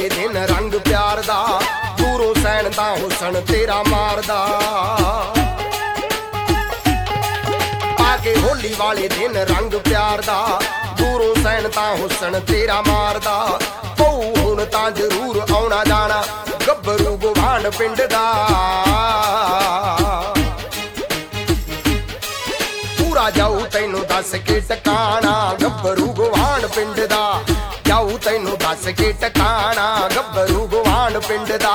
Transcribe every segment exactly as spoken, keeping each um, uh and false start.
ਵਾਲੇ ਦਿਨ ਰੰਗ ਪਿਆਰ ਦਾ, ਦੂਰੋਂ ਸੈਣ ਦਾ ਹੁਸਨ ਤੇਰਾ ਮਾਰਦਾ। ਆ ਕੇ ਹੋਲੀ ਵਾਲੇ ਦਿਨ ਰੰਗ ਪਿਆਰ ਦਾ, ਦੂਰੋਂ ਸੈਣ ਤਾਂ ਹੁਸਨ ਤੇਰਾ ਮਾਰਦਾ। ਪਊ ਹੁਣ ਤਾਂ ਜ਼ਰੂਰ ਆਉਣਾ ਜਾਣਾ ਗੱਭਰੂ ਗਵਾਂਢ ਪਿੰਡ ਦਾ। ਪੂਰਾ ਜਾਊ ਤੈਨੂੰ ਦੱਸ ਕੇ ਟਿਕਾਣਾ ਗੱਭਰੂ ਗਵਾਂਢ ਪਿੰਡ ਦਾ। ਜਾਊ ਤੈਨੂੰ ਦੱਸ ਕੇ ਟਿਕਾਣਾ ਗੱਭਰੂ ਗਵਾਂਢ ਪਿੰਡ ਦਾ।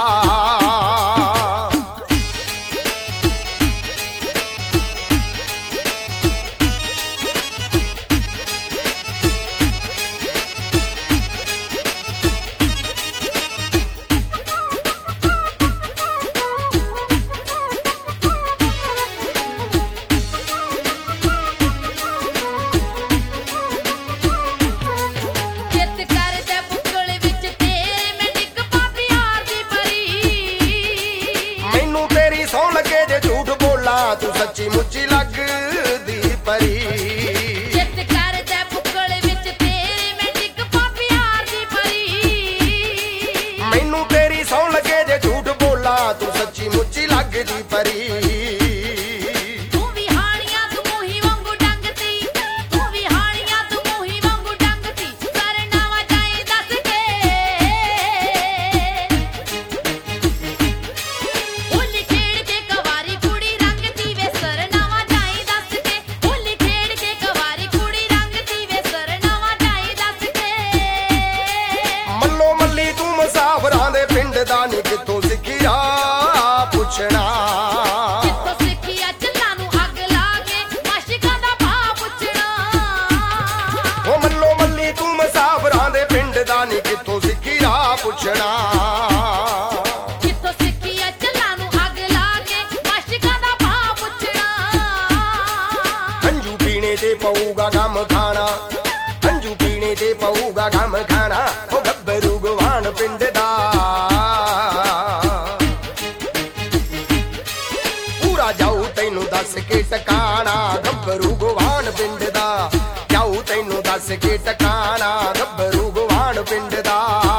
ਤੂੰ ਸੱਚੀ ਮੁੱਚੀ ਲੱਗਦੀ ਪਰੀ। ਜਿੱਤ ਕਰਦਾ ਬੁੱਕਲ ਵਿੱਚ ਤੇਰੇ ਮੈਂ ਡਿੱਗ ਪਾ ਪਿਆਰ ਦੀ ਪਰੀ। ਮੈਨੂੰ ਤੇਰੀ ਸੌਂ ਲੱਗੇ ਜੇ ਝੂਠ ਬੋਲਾਂ ਤੂੰ ਸੱਚੀ ਮੁੱਚੀ ਲੱਗਦੀ ਪਰੀ। ਤੂੰ ਵੀ ਹਾਣੀਆਂ ਤੂੰ ਮੂੰਹੀ ਵਾਂਗੂ ਡੰਗਤੀ, ਤੂੰ ਵੀ ਹਾਣੀਆਂ ਤੂੰ ਮੂੰਹੀ ਵਾਂਗੂ ਡੰਗਤੀ। ਸਰਨਾਵਾ ਜਾਏ ਦੱਸ ਕੇ ਹੋਲੀ ਖੇਡ ਕੇ ਕਵਾਰੀ ਕੁੜੀ ਰੰਗਤੀ ਵੇ। ਸਰਨਾਵਾ ਜਾਏ ਦੱਸ ਕੇ ਹੋਲੀ ਖੇਡ ਕੇ ਕਵਾਰੀ ਕੁੜੀ ਰੰਗਤੀ ਵੇ। ਸਰਨਾਵਾ ਜਾਏ ਦੱਸ ਕੇ ਮੱਲੋ ਮੱਲੀ ਤੂੰ ਮੁਸਾਫਰਾਂ ਦੇ ਪਿੰਡ ਦਾ ਨੀ ਕਿੱਥੋਂ ਸਿੱਖਿਆ ਪੁੱਛਣਾ। ਕਿੱਥੋਂ ਸਿੱਖਿਆ ਚੱਲਾਂ ਨੂੰ ਅੱਗ ਲਾ ਕੇ ਮਾਸ਼ਿਕਾਂ ਦਾ ਭਾਅ ਪੁੱਛਣਾ। ਓ ਮੱਲੋ ਮੱਲੀ ਤੂੰ ਮੁਸਾਫਰਾਂ ਦੇ ਪਿੰਡ ਦਾ ਨੀ ਕਿੱਥੋਂ ਸਿੱਖਿਆ ਪੁੱਛਣਾ। ਕਿੱਥੋਂ ਸਿੱਖਿਆ ਚੱਲਾਂ ਨੂੰ ਅੱਗ ਲਾ ਕੇ ਮਾਸ਼ਿਕਾਂ ਦਾ ਭਾਅ ਪੁੱਛਣਾ। ਹੰਝੂ ਪੀਣੇ ਤੇ ਪਊਗਾ ਗਮ ਖਾਣਾ, ਹੰਝੂ ਪੀਣੇ ਤੇ ਪਊਗਾ ਗਮ ਖਾਣਾ। ਓ ਗੱਭਰੂ ਗਵਾਂਢ ਪਿੰਡ ਦਾ। ਪੂਰਾ ਜਾਊ ਤੈਨੂੰ ਦੱਸ ਕੇ ਟਿਕਾਣਾ ਗੱਭਰੂ ਗਵਾਂਢ ਪਿੰਡ ਦਾ। ਜਾਊ ਤੈਨੂੰ ਦੱਸ ਕੇ ਟਿਕਾਣਾ ਗੱਭਰੂ ਗਵਾਂਢ ਪਿੰਡ ਦਾ।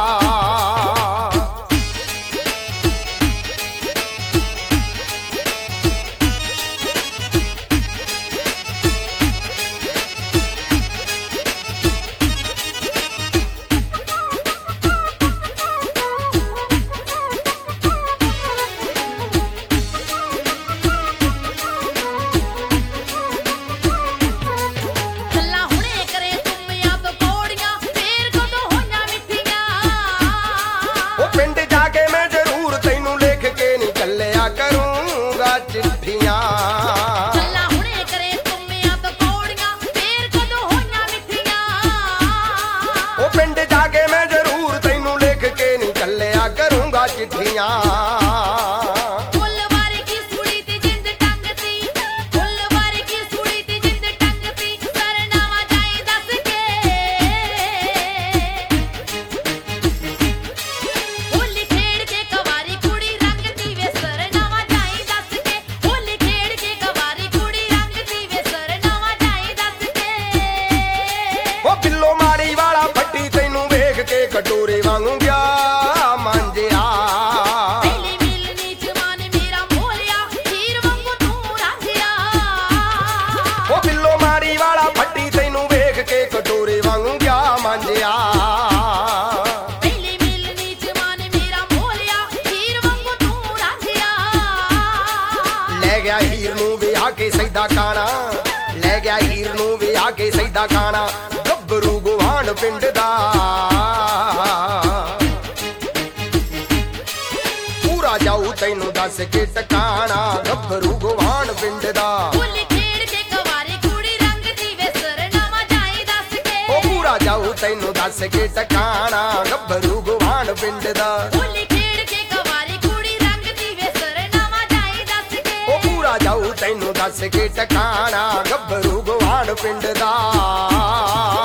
ਗੱਲਾਂ ਹੁਣੇ ਕਰੇ ਤੁਮਿਆਂ ਤੋਂ ਕੋੜੀਆਂ ਫੇਰ ਕਦੋਂ ਹੋਈਆਂ ਮਿੱਠੀਆਂ। ਉਹ ਪਿੰਡ ਜਾ ਕੇ ਮੈਂ ਜ਼ਰੂਰ ਤੈਨੂੰ ਲਿਖ ਕੇ ਨਹੀਂ ਚੱਲਿਆ ਕਰੂੰਗਾ ਚਿੱਠੀਆਂ। ਗੱਲਾਂ ਹੁਣੇ ਕਰੇ ਤੁਮਿਆਂ ਤੋਂ ਕੋੜੀਆਂ ਫੇਰ ਕਦੋਂ ਹੋਈਆਂ ਮਿੱਠੀਆਂ। ਉਹ ਪਿੰਡ ਜਾ ਕੇ ਮੈਂ ਜ਼ਰੂਰ ਤੈਨੂੰ ਲਿਖ ਕੇ ਨਹੀਂ ਚੱਲਿਆ ਕਰੂੰਗਾ ਚਿੱਠੀਆਂ। ਫੁੱਲ ਵਰਗੀ ਸੁੜੀ ਤੇ ਜਿੰਦ ਟੰਗਤੀ, ਫੁੱਲ ਵਰਗੀ ਸੁੜੀ ਤੇ ਜਿੰਦ ਟੰਗਤੀ। ਸਰਨਾਵਾ ਜਾਏ ਦੱਸ ਕੇ ਹੋਲੀ ਖੇਡ ਕੇ ਕਵਾਰੀ ਕੁੜੀ ਰੰਗਤੀ ਵੇ। ਸਰਨਾਵਾ ਜਾਏ ਦੱਸ ਕੇ ਹੋਲੀ ਖੇਡ ਕੇ ਕਵਾਰੀ ਕੁੜੀ ਰੰਗਤੀ ਵੇ। ਸਰਨਾਵਾ ਜਾਏ ਦੱਸ ਕੇ ਉਹ ਬਿੱਲੋ ਮਾਰੀ ਵਾਲਾ ਫੱਟੀ ਤੈਨੂੰ ਵੇਖ ਕੇ ਕਟੋਰੇ ਵਾਂਗੂ ਗਿਆ ਮਾਂਜਿਆ। ਪਹਿਲੀ ਮਿਲਣੀ ਚ ਮਨ ਮੇਰਾ ਮੋਲਿਆ ਹੀਰ ਵਾਂਗੂ ਤੂੰ ਰਾਂਝਿਆ। ਉਹ ਬਿੱਲੋ ਮਾਰੀ ਵਾਲਾ ਫੱਟੀ ਤੈਨੂੰ ਵੇਖ ਕੇ ਕਟੋਰੇ ਵਾਂਗੂ ਗਿਆ ਮਾਂਜਿਆ। ਪਹਿਲੀ ਮਿਲਣੀ ਚ ਮਨ ਮੇਰਾ ਮੋਲਿਆ ਹੀਰ ਵਾਂਗੂ ਤੂੰ ਰਾਂਝਿਆ। ਲੈ ਗਿਆ ਹੀਰ ਨੂੰ ਵਿਆਹ ਕੇ ਸੈਦਾ ਖਾਣਾ, ਲੈ ਗਿਆ ਹੀਰ ਨੂੰ ਵਿਆਹ ਕੇ ਸੈਦਾ ਖਾਣਾ ਗੱਭਰੂ ਗਵਾਂਢ ਪਿੰਡ ਦਾ। ਪੂਰਾ ਜਾਊ ਤੈਨੂੰ ਦੱਸ ਕੇ ਟਿਕਾਣਾ ਗੱਭਰੂ ਗਵਾਂਢ ਪਿੰਡ ਦਾ। ਹੋਲੀ ਖੇਡ ਕੇ ਕਵਾਰੀ ਕੁੜੀ ਰੰਗਦੀ ਵੇ। ਸਰਨਾਵਾ ਜਾਏ ਦੱਸ ਕੇ ਉਹ ਪੂਰਾ ਜਾਊ ਤੈਨੂੰ ਦੱਸ ਕੇ ਟਿਕਾਣਾ ਗੱਭਰੂ ਗਵਾਂਢ ਪਿੰਡ ਦਾ। ਹੋਲੀ ਖੇਡ ਕੇ ਕਵਾਰੀ ਕੁੜੀ ਰੰਗਦੀ ਵੇ। ਸਰਨਾਵਾ ਜਾਏ ਦੱਸ ਕੇ ਉਹ ਪੂਰਾ ਜਾਊ ਤੈਨੂੰ ਦੱਸ ਕੇ ਟਿਕਾਣਾ ਗੱਭਰੂ ਗਵਾਂਢ ਪਿੰਡ ਦਾ।